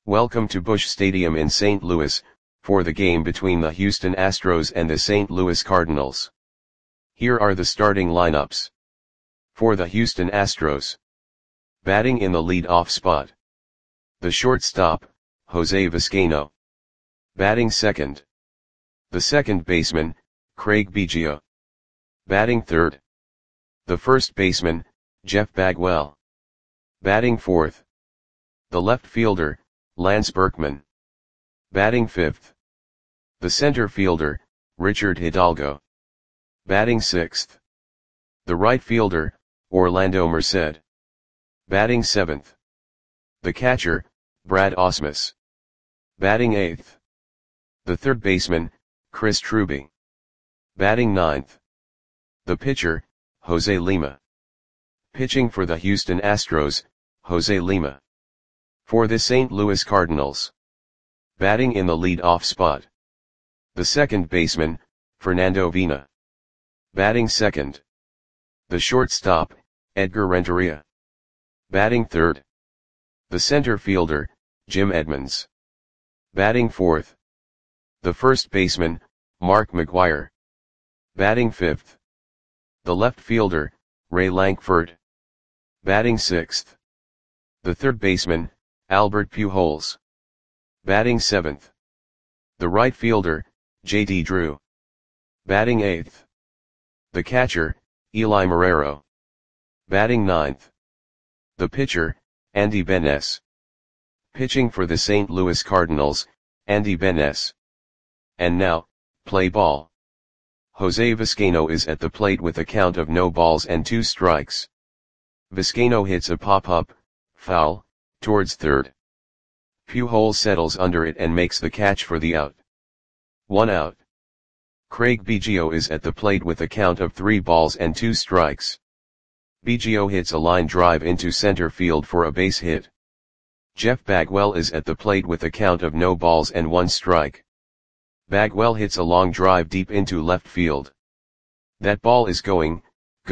Welcome to Busch Stadium in St. Louis, for the game between the Houston Astros and the St. Louis Cardinals. Here are the starting lineups. For the Houston Astros. Batting in the lead-off spot. The shortstop, Jose Vizcaino. Batting second. The second baseman, Craig Biggio. Batting third. The first baseman, Jeff Bagwell. Batting fourth. The left fielder, Lance Berkman. Batting fifth. The center fielder, Richard Hidalgo. Batting sixth. The right fielder, Orlando Merced. Batting seventh. The catcher, Brad Ausmus. Batting eighth. The third baseman, Chris Truby. Batting ninth. The pitcher, Jose Lima. Pitching for the Houston Astros, Jose Lima. For the St. Louis Cardinals. Batting in the lead-off spot. The second baseman, Fernando Vina. Batting second. The shortstop, Edgar Renteria. Batting third. The center fielder, Jim Edmonds. Batting fourth. The first baseman, Mark McGwire. Batting fifth. The left fielder, Ray Lankford. Batting sixth. The third baseman, Albert Pujols. Batting seventh. The right fielder, J.D. Drew. Batting eighth. The catcher, Eli Marrero. Batting ninth. The pitcher, Andy Benes. Pitching for the St. Louis Cardinals, Andy Benes. And now, play ball. Jose Vizcaino is at the plate with a count of no balls and 2 strikes. Vizcaino hits a pop-up, foul, towards third. Pujols settles under it and makes the catch for the out. 1 out. Craig Biggio is at the plate with a count of 3 balls and 2 strikes. Biggio hits a line drive into center field for a base hit. Jeff Bagwell is at the plate with a count of no balls and 1 strike. Bagwell hits a long drive deep into left field. That ball is gone.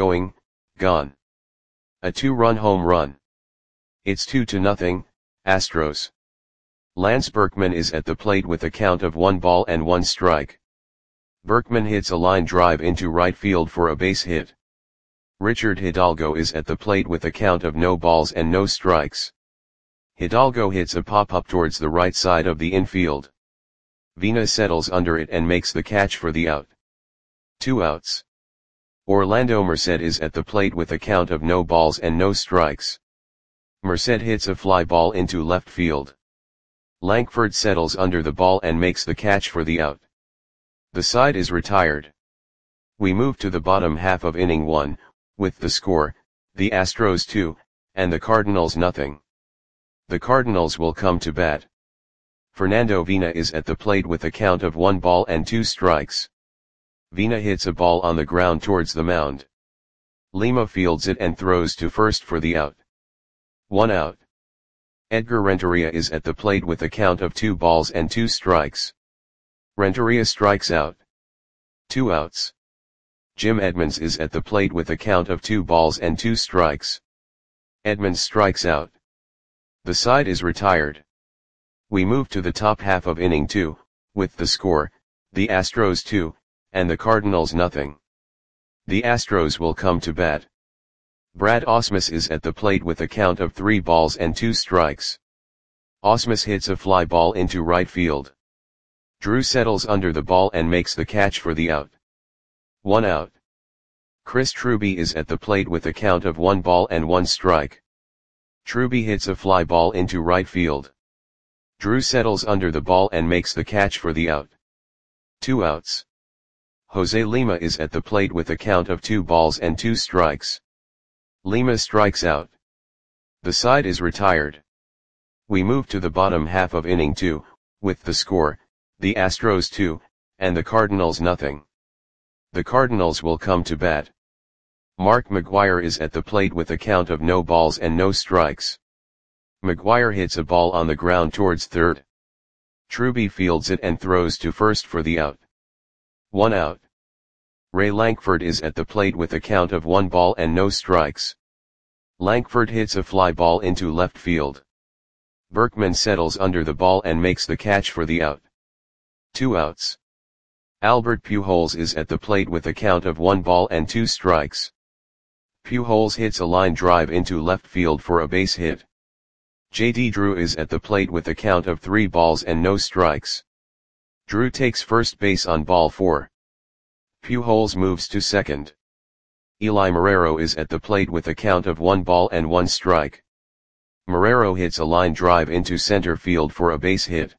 A 2-run home run. It's 2-0, Astros. Lance Berkman is at the plate with a count of 1 ball and 1 strike. Berkman hits a line drive into right field for a base hit. Richard Hidalgo is at the plate with a count of no balls and no strikes. Hidalgo hits a pop-up towards the right side of the infield. Vina settles under it and makes the catch for the out. 2 outs. Orlando Merced is at the plate with a count of no balls and no strikes. Merced hits a fly ball into left field. Lankford settles under the ball and makes the catch for the out. The side is retired. We move to the bottom half of inning 1, with the score, the Astros 2, and the Cardinals nothing. The Cardinals will come to bat. Fernando Vina is at the plate with a count of 1 ball and 2 strikes. Vina hits a ball on the ground towards the mound. Lima fields it and throws to first for the out. 1 out. Edgar Renteria is at the plate with a count of 2 balls and 2 strikes. Renteria strikes out. 2 outs. Jim Edmonds is at the plate with a count of 2 balls and 2 strikes. Edmonds strikes out. The side is retired. We move to the top half of inning 2, with the score, the Astros 2, and the Cardinals nothing. The Astros will come to bat. Brad Ausmus is at the plate with a count of 3 balls and 2 strikes. Ausmus hits a fly ball into right field. Drew settles under the ball and makes the catch for the out. 1 out. Chris Truby is at the plate with a count of 1 ball and 1 strike. Truby hits a fly ball into right field. Drew settles under the ball and makes the catch for the out. 2 outs. Jose Lima is at the plate with a count of 2 balls and 2 strikes. Lima strikes out. The side is retired. We move to the bottom half of inning 2, with the score, the Astros 2, and the Cardinals nothing. The Cardinals will come to bat. Mark McGwire is at the plate with a count of no balls and no strikes. McGwire hits a ball on the ground towards third. Truby fields it and throws to first for the out. 1 out. Ray Lankford is at the plate with a count of 1 ball and no strikes. Lankford hits a fly ball into left field. Berkman settles under the ball and makes the catch for the out. 2 outs. Albert Pujols is at the plate with a count of 1 ball and 2 strikes. Pujols hits a line drive into left field for a base hit. J.D. Drew is at the plate with a count of 3 balls and no strikes. Drew takes first base on ball 4. Pujols moves to second. Eli Marrero is at the plate with a count of 1 ball and 1 strike. Marrero hits a line drive into center field for a base hit.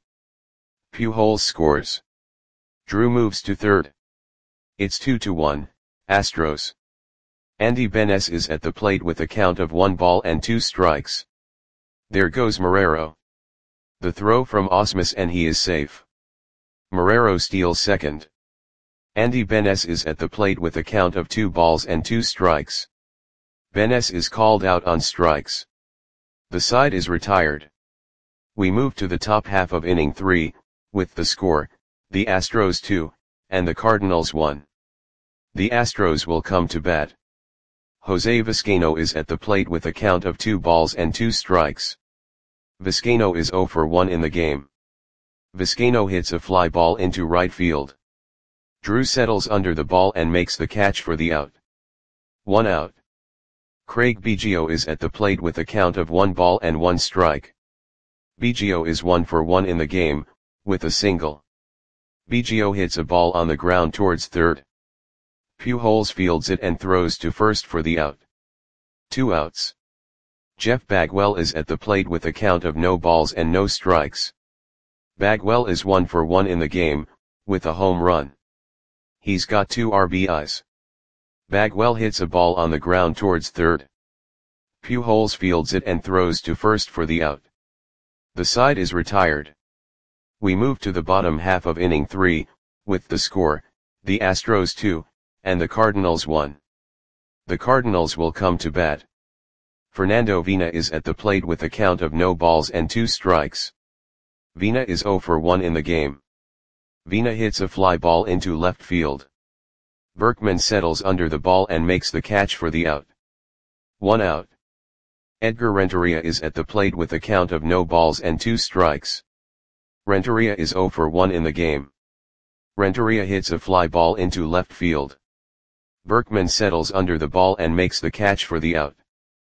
Pujols scores. Drew moves to third. It's 2-1, Astros. Andy Benes is at the plate with a count of 1 ball and 2 strikes. There goes Marrero. The throw from Ausmus and he is safe. Marrero steals second. Andy Benes is at the plate with a count of 2 balls and 2 strikes. Benes is called out on strikes. The side is retired. We move to the top half of inning 3, with the score, the Astros 2, and the Cardinals 1. The Astros will come to bat. Jose Vizcaino is at the plate with a count of 2 balls and 2 strikes. Vizcaino is 0 for 1 in the game. Vizcaino hits a fly ball into right field. Drew settles under the ball and makes the catch for the out. 1 out. Craig Biggio is at the plate with a count of 1 ball and 1 strike. Biggio is 1 for 1 in the game, with a single. Biggio hits a ball on the ground towards third. Pujols fields it and throws to first for the out. 2 outs. Jeff Bagwell is at the plate with a count of no balls and no strikes. Bagwell is 1 for 1 in the game, with a home run. He's got 2 RBIs. Bagwell hits a ball on the ground towards third. Pujols fields it and throws to first for the out. The side is retired. We move to the bottom half of inning 3, with the score, the Astros 2, and the Cardinals 1. The Cardinals will come to bat. Fernando Vina is at the plate with a count of no balls and 2 strikes. Vina is 0 for 1 in the game. Vina hits a fly ball into left field. Berkman settles under the ball and makes the catch for the out. 1 out. Edgar Renteria is at the plate with a count of no balls and 2 strikes. Renteria is 0 for 1 in the game. Renteria hits a fly ball into left field. Berkman settles under the ball and makes the catch for the out.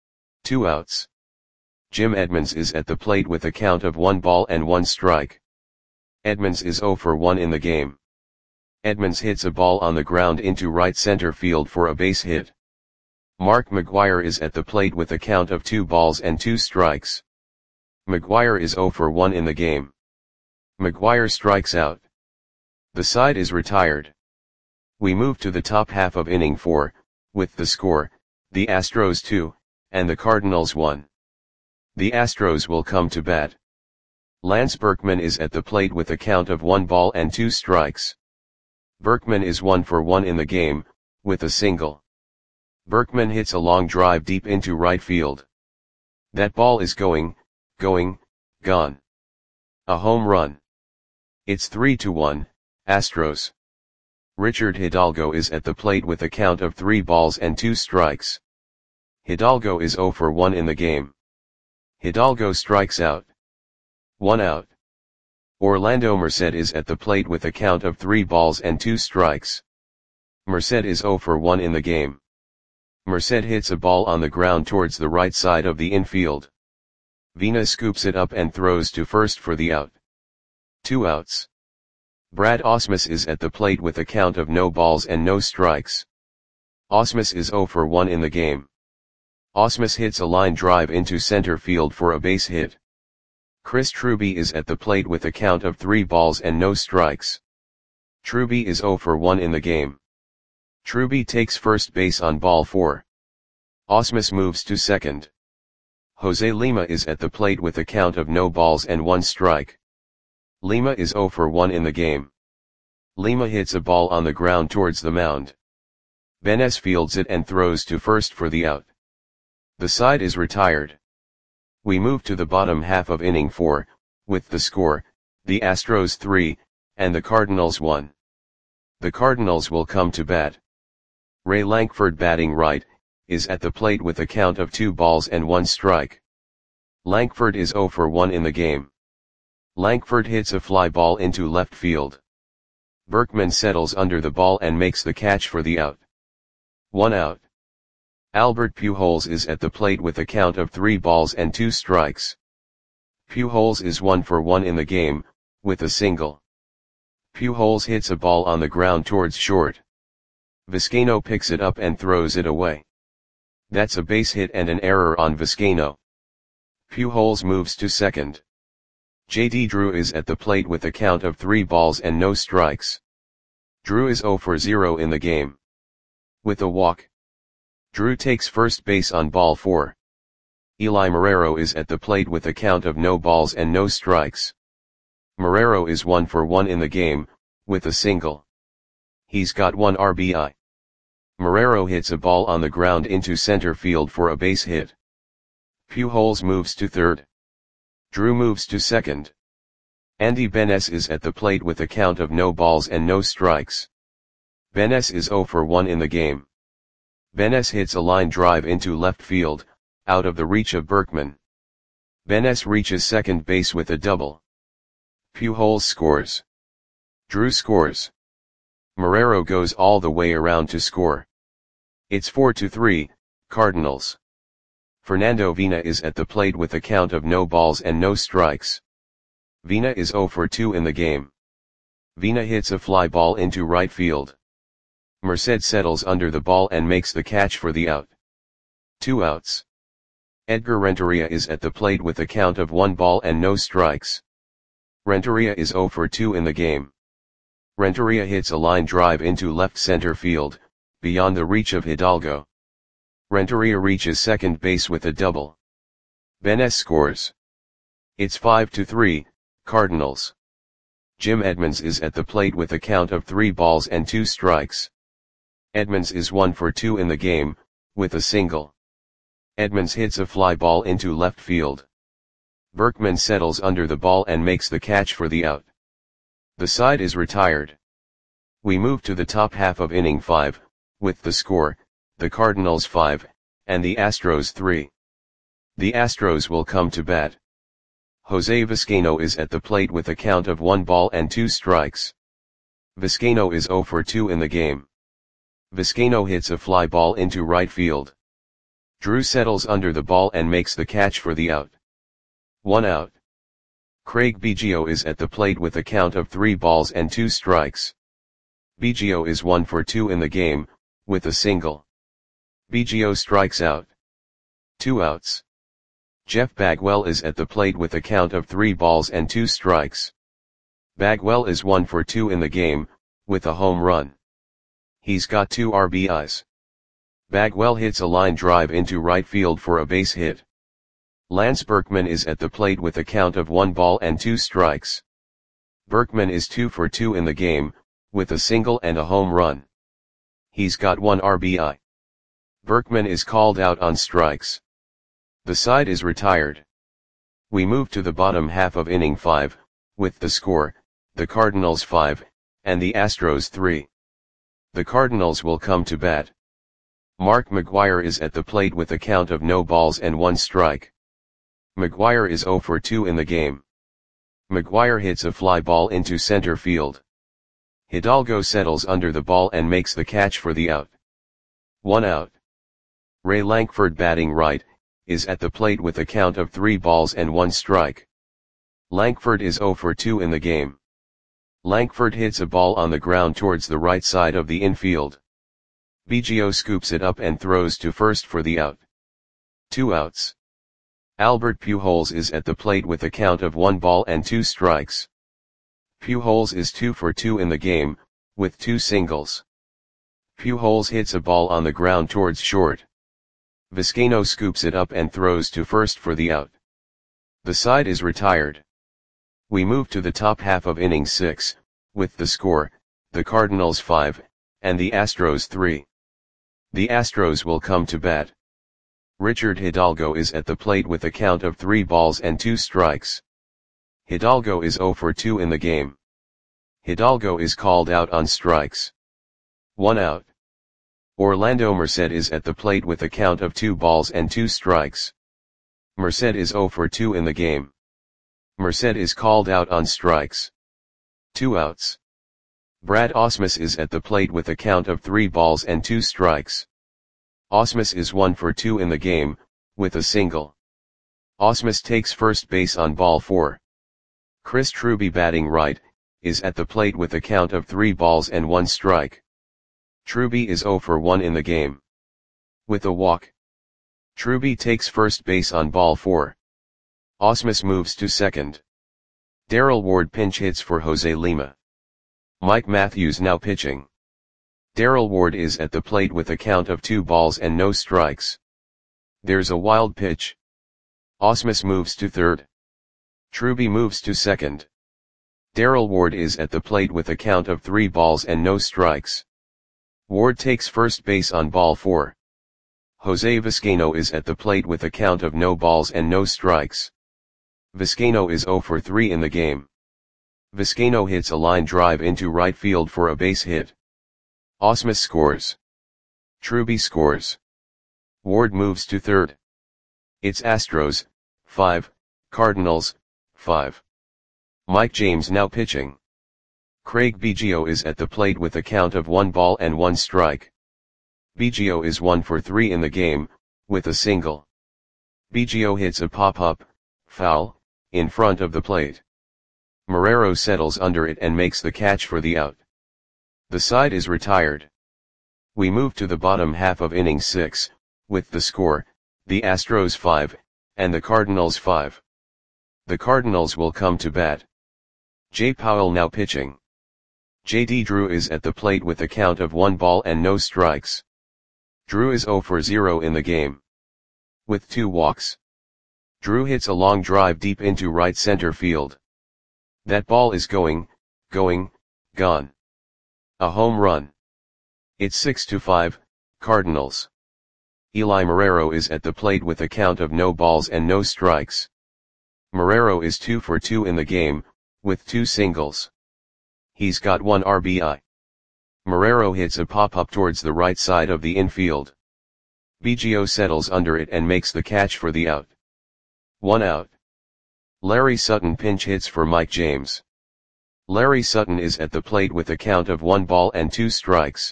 2 outs. Jim Edmonds is at the plate with a count of 1 ball and 1 strike. Edmonds is 0 for 1 in the game. Edmonds hits a ball on the ground into right center field for a base hit. Mark McGwire is at the plate with a count of 2 balls and 2 strikes. McGwire is 0 for 1 in the game. McGwire strikes out. The side is retired. We move to the top half of inning 4, with the score, the Astros 2, and the Cardinals 1. The Astros will come to bat. Lance Berkman is at the plate with a count of 1 ball and 2 strikes. Berkman is 1 for 1 in the game, with a single. Berkman hits a long drive deep into right field. That ball is gone. A home run. It's 3-1, Astros. Richard Hidalgo is at the plate with a count of 3 balls and 2 strikes. Hidalgo is 0 for 1 in the game. Hidalgo strikes out. 1 out. Orlando Merced is at the plate with a count of 3 balls and 2 strikes. Merced is 0 for 1 in the game. Merced hits a ball on the ground towards the right side of the infield. Vina scoops it up and throws to first for the out. 2 outs. Brad Ausmus is at the plate with a count of no balls and no strikes. Ausmus is 0 for 1 in the game. Ausmus hits a line drive into center field for a base hit. Chris Truby is at the plate with a count of 3 balls and no strikes. Truby is 0 for 1 in the game. Truby takes first base on ball 4. Ausmus moves to second. Jose Lima is at the plate with a count of no balls and 1 strike. Lima is 0 for 1 in the game. Lima hits a ball on the ground towards the mound. Benes fields it and throws to first for the out. The side is retired. We move to the bottom half of inning 4, with the score, the Astros 3, and the Cardinals 1. The Cardinals will come to bat. Ray Lankford batting right, is at the plate with a count of 2 balls and 1 strike. Lankford is 0 for 1 in the game. Lankford hits a fly ball into left field. Berkman settles under the ball and makes the catch for the out. 1 out. Albert Pujols is at the plate with a count of 3 balls and 2 strikes. Pujols is 1 for 1 in the game, with a single. Pujols hits a ball on the ground towards short. Vizcaino picks it up and throws it away. That's a base hit and an error on Vizcaino. Pujols moves to second. J.D. Drew is at the plate with a count of 3 balls and no strikes. Drew is 0 for 0 in the game. With a walk. Drew takes first base on ball 4. Eli Marrero is at the plate with a count of no balls and no strikes. Marrero is 1 for 1 in the game, with a single. He's got 1 RBI. Marrero hits a ball on the ground into center field for a base hit. Pujols moves to third. Drew moves to second. Andy Benes is at the plate with a count of no balls and no strikes. Benes is 0 for 1 in the game. Benes hits a line drive into left field, out of the reach of Berkman. Benes reaches second base with a double. Pujols scores. Drew scores. Marrero goes all the way around to score. It's 4-3, Cardinals. Fernando Vina is at the plate with a count of no balls and no strikes. Vina is 0 for 2 in the game. Vina hits a fly ball into right field. Merced settles under the ball and makes the catch for the out. 2 outs. Edgar Renteria is at the plate with a count of 1 ball and no strikes. Renteria is 0 for 2 in the game. Renteria hits a line drive into left center field, beyond the reach of Hidalgo. Renteria reaches second base with a double. Benes scores. It's 5-3, Cardinals. Jim Edmonds is at the plate with a count of 3 balls and 2 strikes. Edmonds is 1 for 2 in the game, with a single. Edmonds hits a fly ball into left field. Berkman settles under the ball and makes the catch for the out. The side is retired. We move to the top half of inning 5, with the score, the Cardinals 5, and the Astros 3. The Astros will come to bat. Jose Vizcaino is at the plate with a count of 1 ball and 2 strikes. Vizcaino is 0 for 2 in the game. Vizcaino hits a fly ball into right field. Drew settles under the ball and makes the catch for the out. 1 out. Craig Biggio is at the plate with a count of 3 balls and 2 strikes. Biggio is 1 for 2 in the game, with a single. Biggio strikes out. 2 outs. Jeff Bagwell is at the plate with a count of 3 balls and 2 strikes. Bagwell is 1 for 2 in the game, with a home run. He's got 2 RBIs. Bagwell hits a line drive into right field for a base hit. Lance Berkman is at the plate with a count of 1 ball and 2 strikes. Berkman is 2 for 2 in the game, with a single and a home run. He's got 1 RBI. Berkman is called out on strikes. The side is retired. We move to the bottom half of inning 5, with the score, the Cardinals 5, and the Astros 3. The Cardinals will come to bat. Mark McGwire is at the plate with a count of no balls and 1 strike. McGwire is 0 for 2 in the game. McGwire hits a fly ball into center field. Hidalgo settles under the ball and makes the catch for the out. 1 out. Ray Lankford, batting right, is at the plate with a count of 3 balls and 1 strike. Lankford is 0 for 2 in the game. Lankford hits a ball on the ground towards the right side of the infield. Biggio scoops it up and throws to first for the out. 2 outs. Albert Pujols is at the plate with a count of 1 ball and 2 strikes. Pujols is 2 for 2 in the game, with 2 singles. Pujols hits a ball on the ground towards short. Vizcaino scoops it up and throws to first for the out. The side is retired. We move to the top half of inning 6, with the score, the Cardinals 5, and the Astros 3. The Astros will come to bat. Richard Hidalgo is at the plate with a count of 3 balls and 2 strikes. Hidalgo is 0 for 2 in the game. Hidalgo is called out on strikes. 1 out. Orlando Merced is at the plate with a count of 2 balls and 2 strikes. Merced is 0 for 2 in the game. Merced is called out on strikes. 2 outs. Brad Ausmus is at the plate with a count of 3 balls and 2 strikes. Ausmus is 1 for 2 in the game, with a single. Ausmus takes first base on ball 4. Chris Truby, batting right, is at the plate with a count of 3 balls and 1 strike. Truby is 0 for 1 in the game. With a walk. Truby takes first base on ball 4. Ausmus moves to second. Darrell Ward pinch hits for Jose Lima. Mike Matthews now pitching. Darrell Ward is at the plate with a count of 2 balls and no strikes. There's a wild pitch. Ausmus moves to third. Truby moves to second. Darrell Ward is at the plate with a count of 3 balls and no strikes. Ward takes first base on ball 4. Jose Vizcaino is at the plate with a count of no balls and no strikes. Vizcaino is 0 for 3 in the game. Vizcaino hits a line drive into right field for a base hit. Ausmus scores. Truby scores. Ward moves to third. It's Astros, 5, Cardinals, 5. Mike James now pitching. Craig Biggio is at the plate with a count of 1 ball and 1 strike. Biggio is 1 for 3 in the game, with a single. Biggio hits a pop-up, foul, in front of the plate. Marrero settles under it and makes the catch for the out. The side is retired. We move to the bottom half of inning 6, with the score, the Astros 5, and the Cardinals 5. The Cardinals will come to bat. Jay Powell now pitching. J.D. Drew is at the plate with a count of 1 ball and no strikes. Drew is 0 for 0 in the game. With 2 walks. Drew hits a long drive deep into right center field. That ball is going, gone. A home run. It's 6-5, Cardinals. Eli Marrero is at the plate with a count of no balls and no strikes. Marrero is 2 for 2 in the game, with 2 singles. He's got 1 RBI. Marrero hits a pop-up towards the right side of the infield. Biggio settles under it and makes the catch for the out. 1 out. Larry Sutton pinch hits for Mike James. Larry Sutton is at the plate with a count of 1 ball and 2 strikes.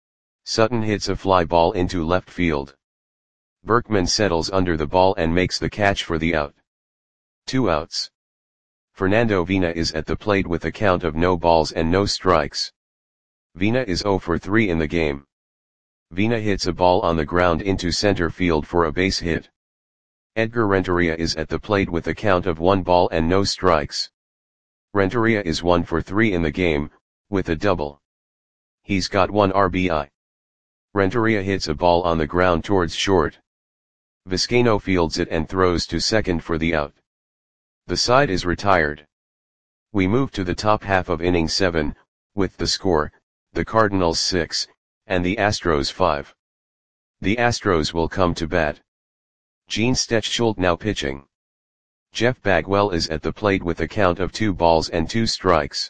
Sutton hits a fly ball into left field. Berkman settles under the ball and makes the catch for the out. 2 outs. Fernando Vina is at the plate with a count of no balls and no strikes. Vina is 0 for 3 in the game. Vina hits a ball on the ground into center field for a base hit. Edgar Renteria is at the plate with a count of 1 ball and no strikes. Renteria is 1 for 3 in the game, with a double. He's got 1 RBI. Renteria hits a ball on the ground towards short. Vizcaino fields it and throws to second for the out. The side is retired. We move to the top half of inning 7, with the score, the Cardinals 6, and the Astros 5. The Astros will come to bat. Gene Stechschuld now pitching. Jeff Bagwell is at the plate with a count of 2 balls and 2 strikes.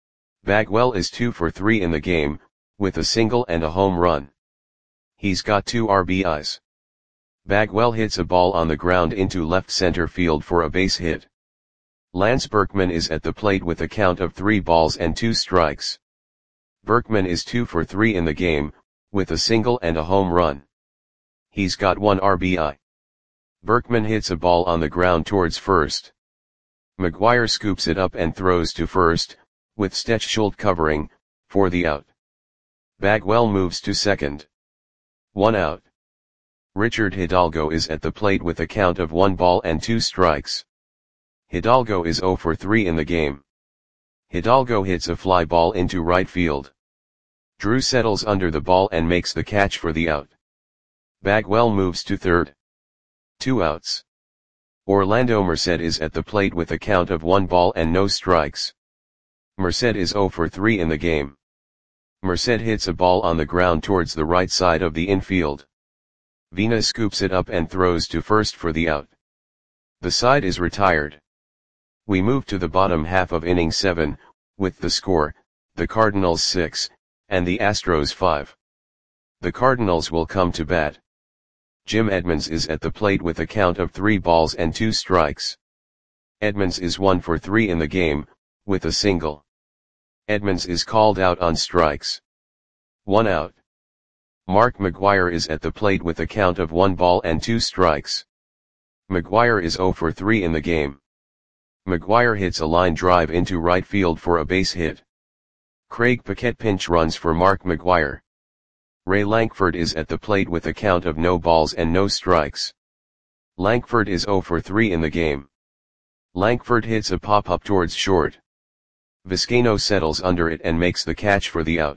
Bagwell is 2 for 3 in the game, with a single and a home run. He's got 2 RBIs. Bagwell hits a ball on the ground into left center field for a base hit. Lance Berkman is at the plate with a count of 3 balls and 2 strikes. Berkman is 2 for 3 in the game, with a single and a home run. He's got 1 RBI. Berkman hits a ball on the ground towards first. McGuire scoops it up and throws to first, with Stechschuld covering, for the out. Bagwell moves to second. 1 out. Richard Hidalgo is at the plate with a count of 1 ball and 2 strikes. Hidalgo is 0 for 3 in the game. Hidalgo hits a fly ball into right field. Drew settles under the ball and makes the catch for the out. Bagwell moves to third. 2 outs. Orlando Merced is at the plate with a count of 1 ball and no strikes. Merced is 0 for 3 in the game. Merced hits a ball on the ground towards the right side of the infield. Vina scoops it up and throws to first for the out. The side is retired. We move to the bottom half of inning 7, with the score, the Cardinals 6, and the Astros 5. The Cardinals will come to bat. Jim Edmonds is at the plate with a count of 3 balls and 2 strikes. Edmonds is 1 for 3 in the game, with a single. Edmonds is called out on strikes. 1 out. Mark McGwire is at the plate with a count of 1 ball and 2 strikes. McGwire is 0 for 3 in the game. McGwire hits a line drive into right field for a base hit. Craig Paquette pinch runs for Mark McGwire. Ray Lankford is at the plate with a count of no balls and no strikes. Lankford is 0 for 3 in the game. Lankford hits a pop-up towards short. Vizcaino settles under it and makes the catch for the out.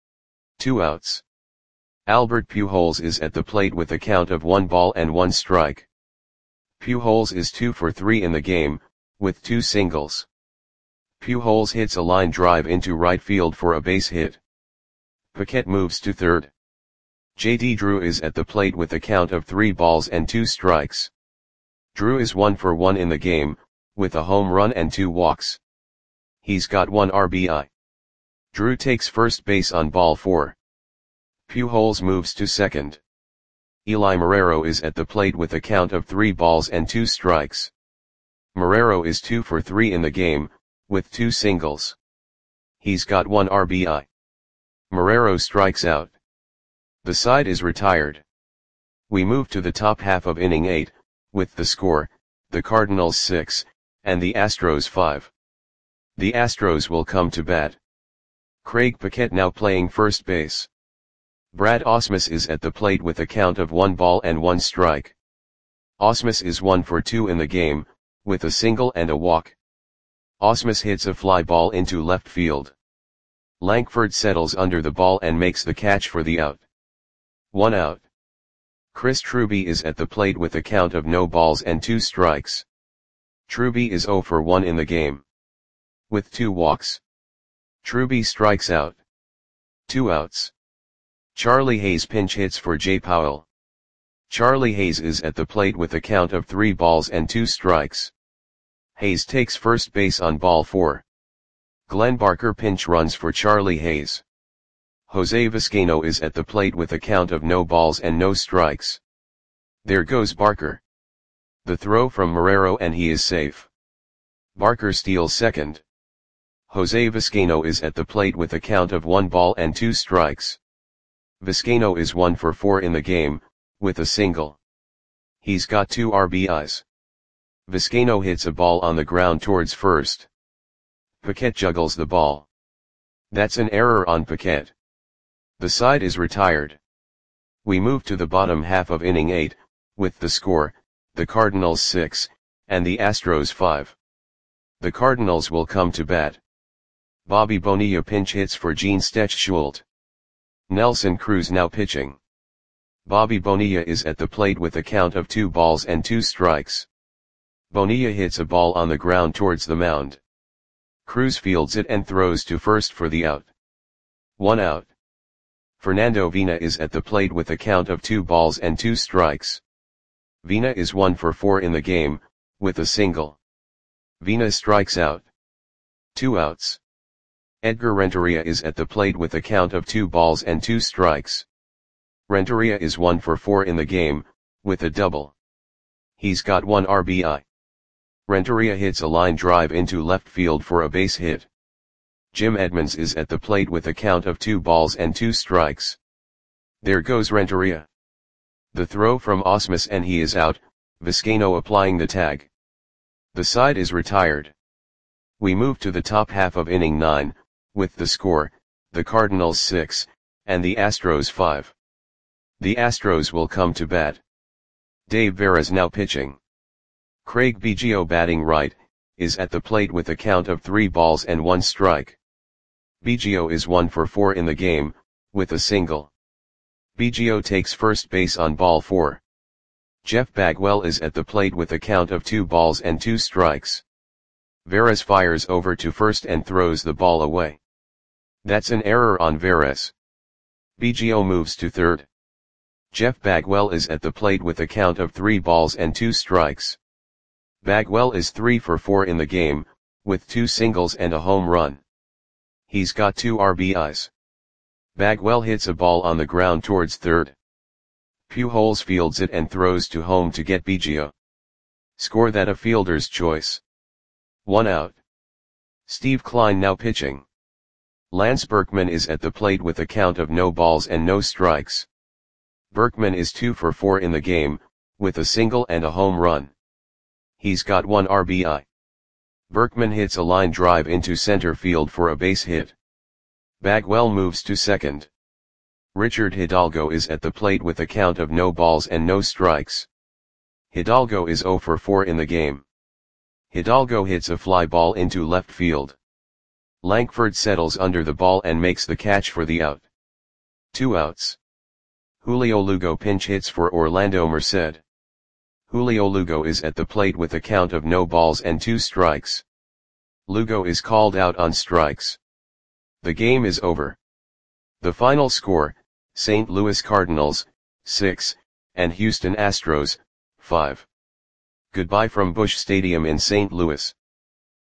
2 outs. Albert Pujols is at the plate with a count of 1 ball and 1 strike. Pujols is 2 for 3 in the game, with 2 singles. Pujols hits a line drive into right field for a base hit. Paquette moves to third. J.D. Drew is at the plate with a count of 3 balls and 2 strikes. Drew is 1 for 1 in the game, with a home run and 2 walks. He's got 1 RBI. Drew takes first base on ball 4. Pujols moves to second. Eli Marrero is at the plate with a count of 3 balls and 2 strikes. Marrero is 2 for 3 in the game, with 2 singles. He's got 1 RBI. Marrero strikes out. The side is retired. We move to the top half of inning 8, with the score, the Cardinals 6, and the Astros 5. The Astros will come to bat. Craig Paquette now playing first base. Brad Ausmus is at the plate with a count of 1 ball and 1 strike. Ausmus is 1 for 2 in the game, with a single and a walk. Ausmus hits a fly ball into left field. Lankford settles under the ball and makes the catch for the out. 1 out. Chris Truby is at the plate with a count of no balls and 2 strikes. Truby is 0 for 1 in the game, with 2 walks. Truby strikes out. 2 outs. Charlie Hayes pinch hits for Jay Powell. Charlie Hayes is at the plate with a count of 3 balls and 2 strikes. Hayes takes first base on ball 4. Glenn Barker pinch runs for Charlie Hayes. Jose Vizcaino is at the plate with a count of no balls and no strikes. There goes Barker. The throw from Marrero and he is safe. Barker steals second. Jose Vizcaino is at the plate with a count of 1 ball and 2 strikes. Vizcaino is 1 for 4 in the game, with a single. He's got 2 RBIs. Vizcaino hits a ball on the ground towards first. Paquette juggles the ball. That's an error on Paquette. The side is retired. We move to the bottom half of inning 8, with the score, the Cardinals 6, and the Astros 5. The Cardinals will come to bat. Bobby Bonilla pinch hits for Gene Stechschult. Nelson Cruz now pitching. Bobby Bonilla is at the plate with a count of 2 balls and 2 strikes. Bonilla hits a ball on the ground towards the mound. Cruz fields it and throws to first for the out. 1 out. Fernando Vina is at the plate with a count of 2 balls and 2 strikes. Vina is 1 for 4 in the game, with a single. Vina strikes out. 2 outs. Edgar Renteria is at the plate with a count of 2 balls and 2 strikes. Renteria is 1 for 4 in the game, with a double. He's got 1 RBI. Renteria hits a line drive into left field for a base hit. Jim Edmonds is at the plate with a count of 2 balls and 2 strikes. There goes Renteria. The throw from Ausmus and he is out, Vizcaino applying the tag. The side is retired. We move to the top half of inning 9, with the score, the Cardinals 6, and the Astros 5. The Astros will come to bat. Dave Veras now pitching. Craig Biggio batting right, is at the plate with a count of 3 balls and 1 strike. Biggio is 1 for 4 in the game, with a single. Biggio takes first base on ball 4. Jeff Bagwell is at the plate with a count of 2 balls and 2 strikes. Veras fires over to first and throws the ball away. That's an error on Veras. Biggio moves to third. Jeff Bagwell is at the plate with a count of 3 balls and 2 strikes. Bagwell is 3 for 4 in the game, with 2 singles and a home run. He's got 2 RBIs. Bagwell hits a ball on the ground towards third. Pujols fields it and throws to home to get Biggio. Score that a fielder's choice. 1 out. Steve Kline now pitching. Lance Berkman is at the plate with a count of no balls and no strikes. Berkman is 2 for 4 in the game, with a single and a home run. He's got 1 RBI. Berkman hits a line drive into center field for a base hit. Bagwell moves to second. Richard Hidalgo is at the plate with a count of no balls and no strikes. Hidalgo is 0 for 4 in the game. Hidalgo hits a fly ball into left field. Lankford settles under the ball and makes the catch for the out. 2 outs. Julio Lugo pinch hits for Orlando Merced. Julio Lugo is at the plate with a count of no balls and 2 strikes. Lugo is called out on strikes. The game is over. The final score, St. Louis Cardinals, 6, and Houston Astros, 5. Goodbye from Busch Stadium in St. Louis.